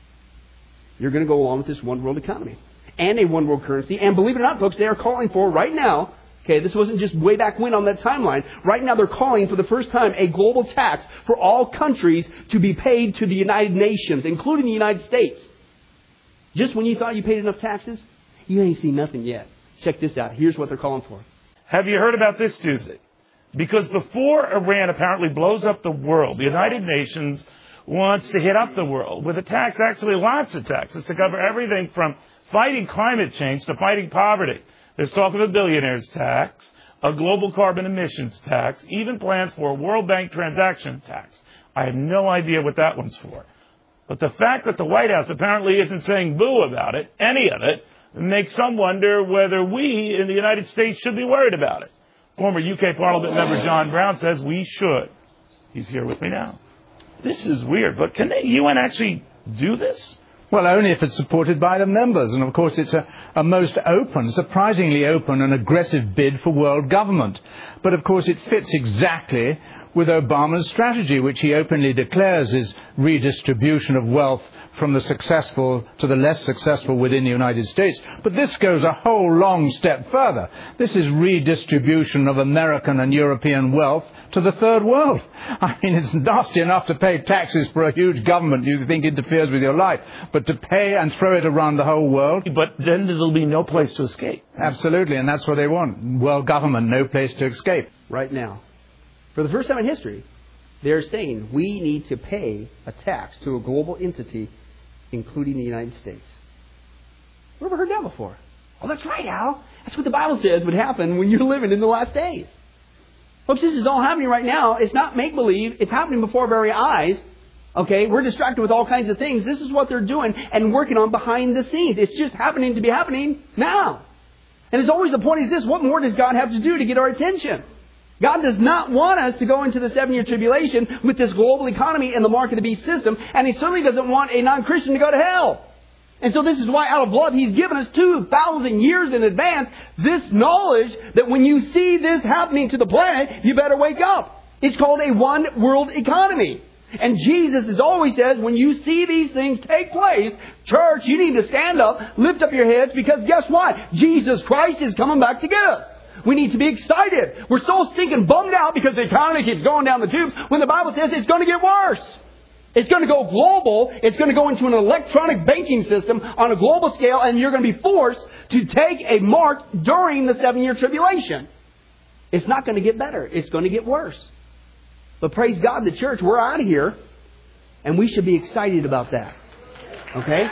You're going to go along with this one world economy and a one world currency. And believe it or not, folks, they are calling for right now, okay, this wasn't just way back when on that timeline. Right now they're calling for the first time a global tax for all countries to be paid to the United Nations, including the United States. Just when you thought you paid enough taxes, you ain't seen nothing yet. Check this out. Here's what they're calling for. Have you heard about this, Tuesday? Because before Iran apparently blows up the world, the United Nations wants to hit up the world with a tax, actually lots of taxes, to cover everything from fighting climate change to fighting poverty. There's talk of a billionaire's tax, a global carbon emissions tax, even plans for a World Bank transaction tax. I have no idea what that one's for. But the fact that the White House apparently isn't saying boo about it, any of it, makes some wonder whether we in the United States should be worried about it. Former U K Parliament member John Brown says we should. He's here with me now. This is weird, but can the U N actually do this? Well, only if it's supported by the members. And, of course, it's a, a most open, surprisingly open and aggressive bid for world government. But, of course, it fits exactly with Obama's strategy, which he openly declares is redistribution of wealth from the successful to the less successful within the United States. But this goes a whole long step further. This is redistribution of American and European wealth to the third world. I mean, it's nasty enough to pay taxes for a huge government you think interferes with your life, but to pay and throw it around the whole world. But then there'll be no place to escape. Absolutely, and that's what they want. World government, no place to escape. Right now, for the first time in history, they're saying we need to pay a tax to a global entity, including the United States. Never heard that before. Oh, that's right, Al. That's what the Bible says would happen when you're living in the last days. Folks, this is all happening right now. It's not make-believe. It's happening before our very eyes. Okay, we're distracted with all kinds of things. This is what they're doing and working on behind the scenes. It's just happening to be happening now. And it's always the point is this, what more does God have to do to get our attention? God does not want us to go into the seven-year tribulation with this global economy and the mark of the beast system, and He certainly doesn't want a non-Christian to go to hell. And so this is why out of love He's given us two thousand years in advance this knowledge that when you see this happening to the planet, you better wake up. It's called a one-world economy. And Jesus as always says, when you see these things take place, church, you need to stand up, lift up your heads, because guess what? Jesus Christ is coming back to get us. We need to be excited. We're so stinking bummed out because the economy keeps going down the tubes when the Bible says it's going to get worse. It's going to go global. It's going to go into an electronic banking system on a global scale, and you're going to be forced to take a mark during the seven-year tribulation. It's not going to get better. It's going to get worse. But praise God, the church, we're out of here, and we should be excited about that. Okay?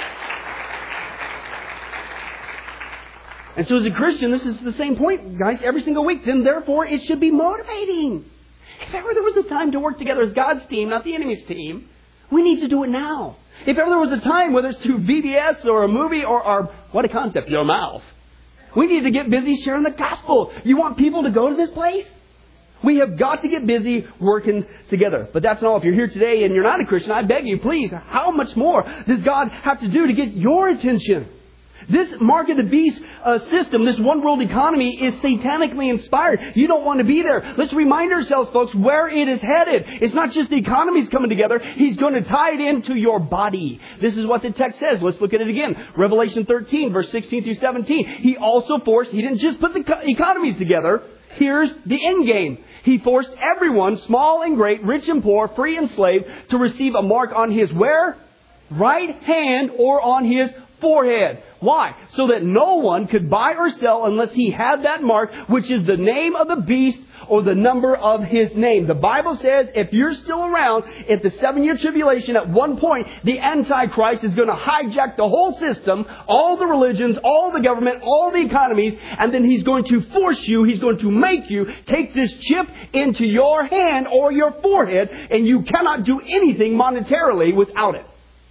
And so as a Christian, this is the same point, guys, every single week. Then, therefore, it should be motivating. If ever there was a time to work together as God's team, not the enemy's team, we need to do it now. If ever there was a time, whether it's through V B S or a movie or, or what a concept, your mouth, we need to get busy sharing the gospel. You want people to go to this place? We have got to get busy working together. But that's not all. If you're here today and you're not a Christian, I beg you, please, how much more does God have to do to get your attention? This mark of the beast uh, system, this one world economy is satanically inspired. You don't want to be there. Let's remind ourselves, folks, where it is headed. It's not just the economy's coming together. He's going to tie it into your body. This is what the text says. Let's look at it again. Revelation thirteen, verse sixteen through seventeen. He also forced, he didn't just put the co- economies together. Here's the end game. He forced everyone, small and great, rich and poor, free and slave, to receive a mark on his where? Right hand or on his forehead. Why? So that no one could buy or sell unless he had that mark, which is the name of the beast or the number of his name. The Bible says if you're still around at the seven-year tribulation, at one point, the Antichrist is going to hijack the whole system, all the religions, all the government, all the economies, and then he's going to force you, he's going to make you take this chip into your hand or your forehead, and you cannot do anything monetarily without it.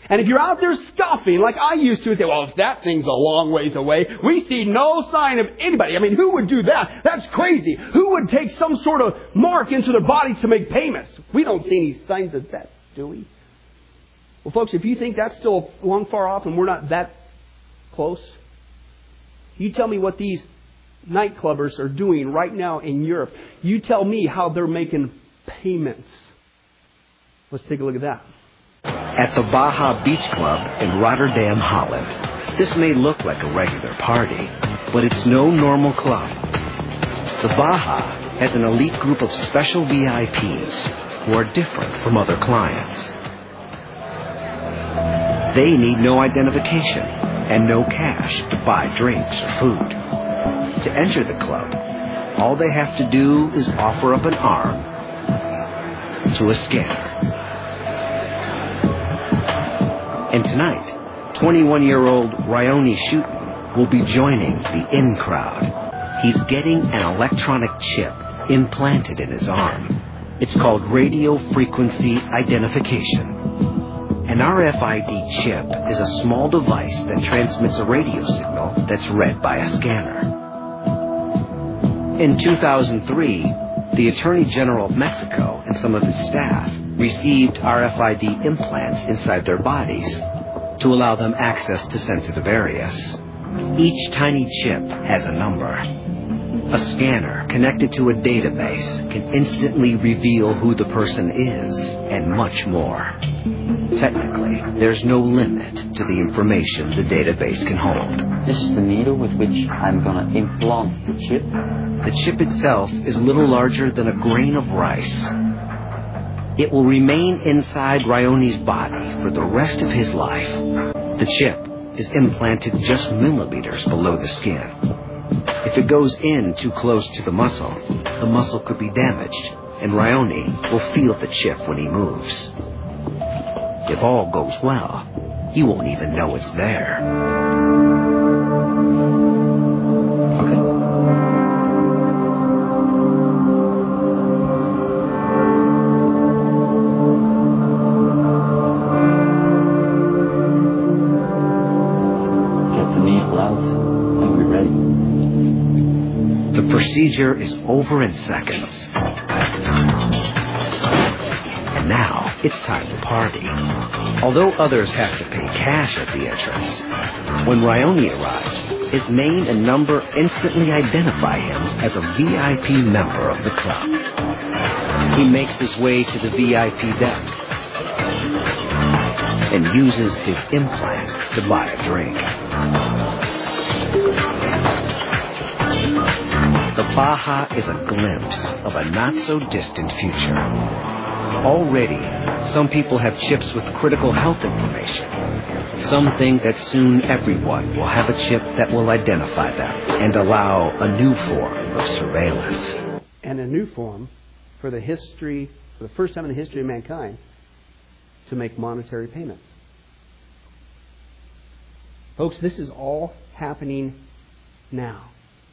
And if you're out there scoffing like I used to and say, well, if that thing's a long ways away, we see no sign of anybody. I mean, who would do that? That's crazy. Who would take some sort of mark into their body to make payments? We don't see any signs of that, do we? Well, folks, if you think that's still long far off and we're not that close, you tell me what these nightclubbers are doing right now in Europe. You tell me how they're making payments. Let's take a look at that. At the Baja Beach Club in Rotterdam, Holland. This may look like a regular party, but it's no normal club. The Baja has an elite group of special V I Ps who are different from other clients. They need no identification and no cash to buy drinks or food. To enter the club, all they have to do is offer up an arm to a scanner. And tonight, twenty-one-year-old Ryoni Schutten will be joining the in crowd. He's getting an electronic chip implanted in his arm. It's called radio frequency identification. An R F I D chip is a small device that transmits a radio signal that's read by a scanner. In two thousand three, the Attorney General of Mexico and some of his staff received R F I D implants inside their bodies to allow them access to sensitive areas. Each tiny chip has a number. A scanner connected to a database can instantly reveal who the person is and much more. Technically, there's no limit to the information the database can hold. This is the needle with which I'm going to implant the chip. The chip itself is a little larger than a grain of rice. It will remain inside Ryoni's body for the rest of his life. The chip is implanted just millimeters below the skin. If it goes in too close to the muscle, the muscle could be damaged, and Ryoni will feel the chip when he moves. If all goes well, he won't even know it's there. Okay. Get the needle out, and we're ready. The procedure is over in seconds. Now, it's time to party. Although others have to pay cash at the entrance, when Ryoni arrives, his name and number instantly identify him as a V I P member of the club. He makes his way to the V I P desk and uses his implant to buy a drink. The Baja is a glimpse of a not-so-distant future. Already, some people have chips with critical health information. Some think that soon everyone will have a chip that will identify them and allow a new form of surveillance. And a new form for the history, for the first time in the history of mankind, to make monetary payments. Folks, this is all happening now.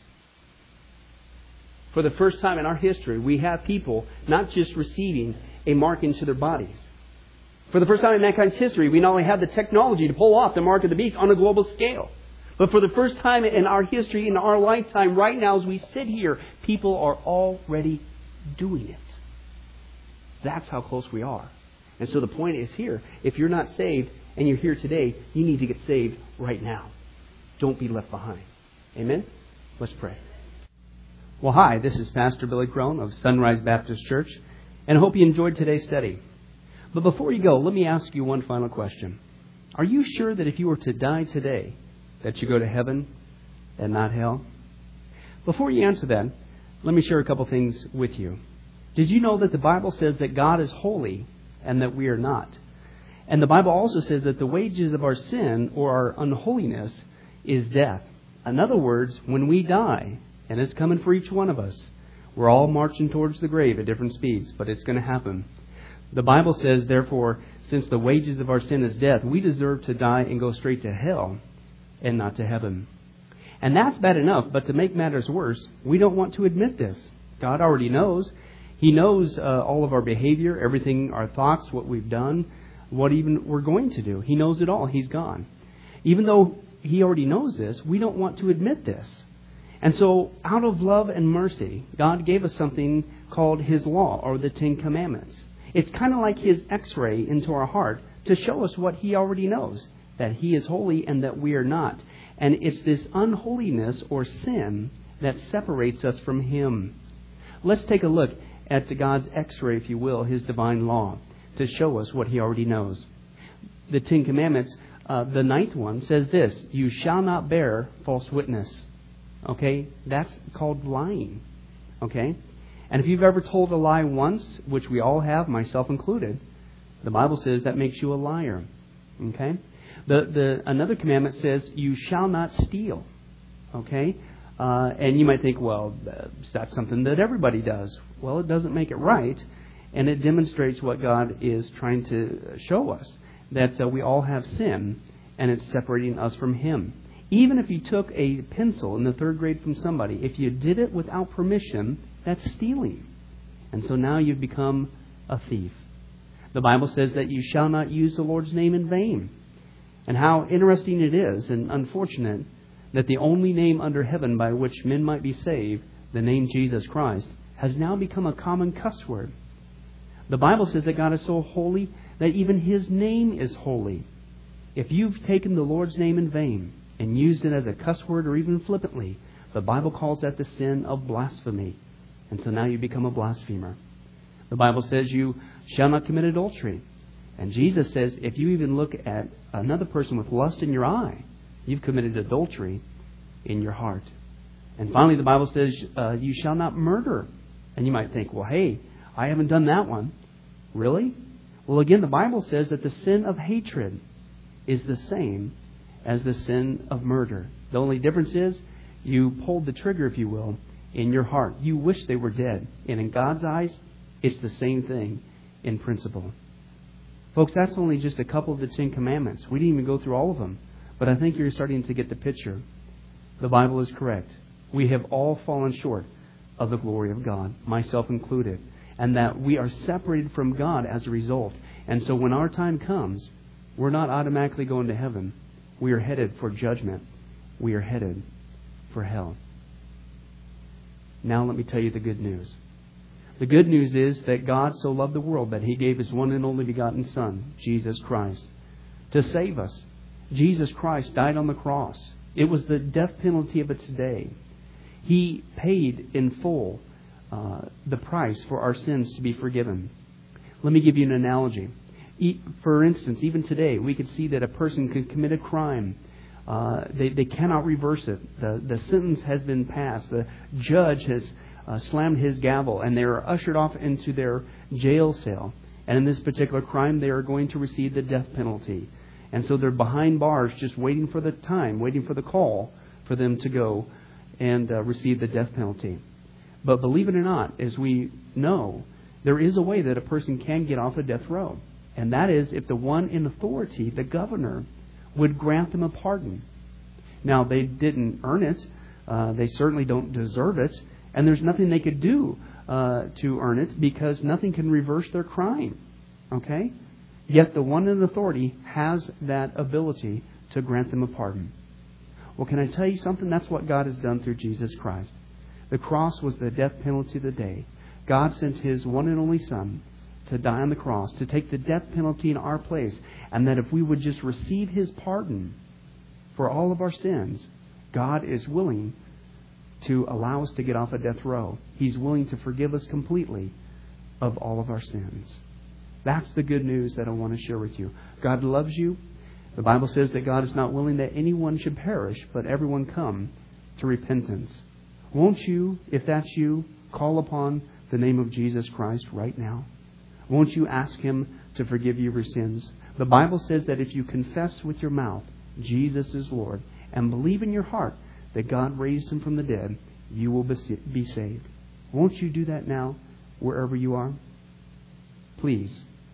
For the first time in our history, we have people not just receiving a mark into their bodies. For the first time in mankind's history, we not only have the technology to pull off the mark of the beast on a global scale, but for the first time in our history, in our lifetime, right now as we sit here, people are already doing it. That's how close we are. And so the point is here, if you're not saved and you're here today, you need to get saved right now. Don't be left behind. Amen? Let's pray. Well, hi, this is Pastor Billy Crone of Sunrise Baptist Church, and I hope you enjoyed today's study. But before you go, let me ask you one final question. Are you sure that if you were to die today, that you go to heaven and not hell? Before you answer that, let me share a couple things with you. Did you know that the Bible says that God is holy and that we are not? And the Bible also says that the wages of our sin or our unholiness is death. In other words, when we die, and it's coming for each one of us, we're all marching towards the grave at different speeds, but it's going to happen. The Bible says, therefore, since the wages of our sin is death, we deserve to die and go straight to hell and not to heaven. And that's bad enough, but to make matters worse, we don't want to admit this. God already knows. He knows uh, all of our behavior, everything, our thoughts, what we've done, what even we're going to do. He knows it all. He's gone. Even though He already knows this, we don't want to admit this. And so, out of love and mercy, God gave us something called His law, or the Ten Commandments. It's kind of like His x-ray into our heart to show us what He already knows, that He is holy and that we are not. And it's this unholiness or sin that separates us from Him. Let's take a look at God's x-ray, if you will, His divine law, to show us what He already knows. The Ten Commandments, uh, the ninth one says this: you shall not bear false witness. Okay? That's called lying. Okay? And if you've ever told a lie once, which we all have, myself included, the Bible says that makes you a liar. Okay? The the another commandment says you shall not steal. Okay? Uh, and you might think, well, that's something that everybody does. Well, it doesn't make it right, and it demonstrates what God is trying to show us, that uh, we all have sin, and it's separating us from Him. Even if you took a pencil in the third grade from somebody, if you did it without permission, that's stealing. And so now you've become a thief. The Bible says that you shall not use the Lord's name in vain. And how interesting it is and unfortunate that the only name under heaven by which men might be saved, the name Jesus Christ, has now become a common cuss word. The Bible says that God is so holy that even His name is holy. If you've taken the Lord's name in vain and used it as a cuss word or even flippantly, the Bible calls that the sin of blasphemy. And so now you become a blasphemer. The Bible says you shall not commit adultery. And Jesus says if you even look at another person with lust in your eye, you've committed adultery in your heart. And finally, the Bible says uh, you shall not murder. And you might think, well, hey, I haven't done that one. Really? Well, again, the Bible says that the sin of hatred is the same as the sin of murder. The only difference is you pulled the trigger, if you will, in your heart. You wish they were dead. And in God's eyes, it's the same thing in principle. Folks, that's only just a couple of the Ten Commandments. We didn't even go through all of them. But I think you're starting to get the picture. The Bible is correct. We have all fallen short of the glory of God, myself included. And that we are separated from God as a result. And so when our time comes, we're not automatically going to heaven. We are headed for judgment. We are headed for hell. Now let me tell you the good news. The good news is that God so loved the world that He gave His one and only begotten Son, Jesus Christ, to save us. Jesus Christ died on the cross. It was the death penalty of its day. He paid in full uh, the price for our sins to be forgiven. Let me give you an analogy. For instance, even today, we could see that a person could commit a crime. Uh, they, they cannot reverse it. The, the sentence has been passed. The judge has uh, slammed his gavel, and they are ushered off into their jail cell. And in this particular crime, they are going to receive the death penalty. And so they're behind bars just waiting for the time, waiting for the call for them to go and uh, receive the death penalty. But believe it or not, as we know, there is a way that a person can get off a death row. And that is if the one in authority, the governor, would grant them a pardon. Now, they didn't earn it. Uh, they certainly don't deserve it. And there's nothing they could do uh, to earn it because nothing can reverse their crime. Okay? Yet the one in authority has that ability to grant them a pardon. Well, can I tell you something? That's what God has done through Jesus Christ. The cross was the death penalty of the day. God sent His one and only Son to die on the cross, to take the death penalty in our place. And that if we would just receive His pardon for all of our sins, God is willing to allow us to get off a death row. He's willing to forgive us completely of all of our sins. That's the good news that I want to share with you. God loves you. The Bible says that God is not willing that anyone should perish, but everyone come to repentance. Won't you, if that's you, call upon the name of Jesus Christ right now? Won't you ask Him to forgive you your sins? The Bible says that if you confess with your mouth Jesus is Lord and believe in your heart that God raised Him from the dead, you will be saved. Won't you do that now, wherever you are? Please,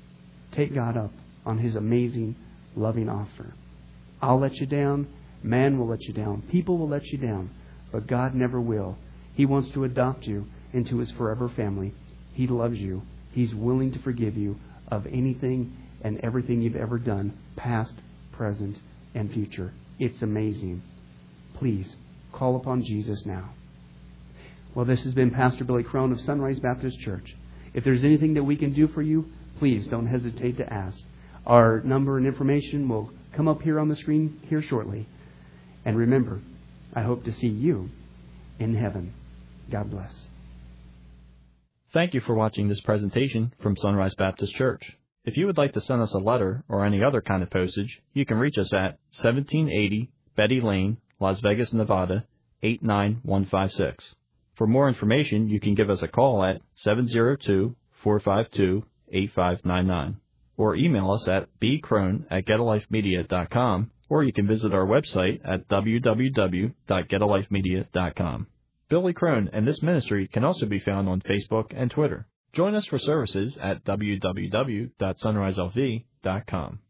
take God up on His amazing, loving offer. I'll let you down. Man will let you down. People will let you down. But God never will. He wants to adopt you into His forever family. He loves you. He's willing to forgive you of anything and everything you've ever done, past, present, and future. It's amazing. Please, call upon Jesus now. Well, this has been Pastor Billy Crone of Sunrise Baptist Church. If there's anything that we can do for you, please don't hesitate to ask. Our number and information will come up here on the screen here shortly. And remember, I hope to see you in heaven. God bless. Thank you for watching this presentation from Sunrise Baptist Church. If you would like to send us a letter or any other kind of postage, you can reach us at seventeen eighty Betty Lane, Las Vegas, Nevada, eight nine one five six. For more information, you can give us a call at seven zero two, four five two, eight five nine nine or email us at b crone at get a life media dot com, or you can visit our website at w w w dot get a life media dot com. Billy Crone and this ministry can also be found on Facebook and Twitter. Join us for services at w w w dot sunrise l v dot com.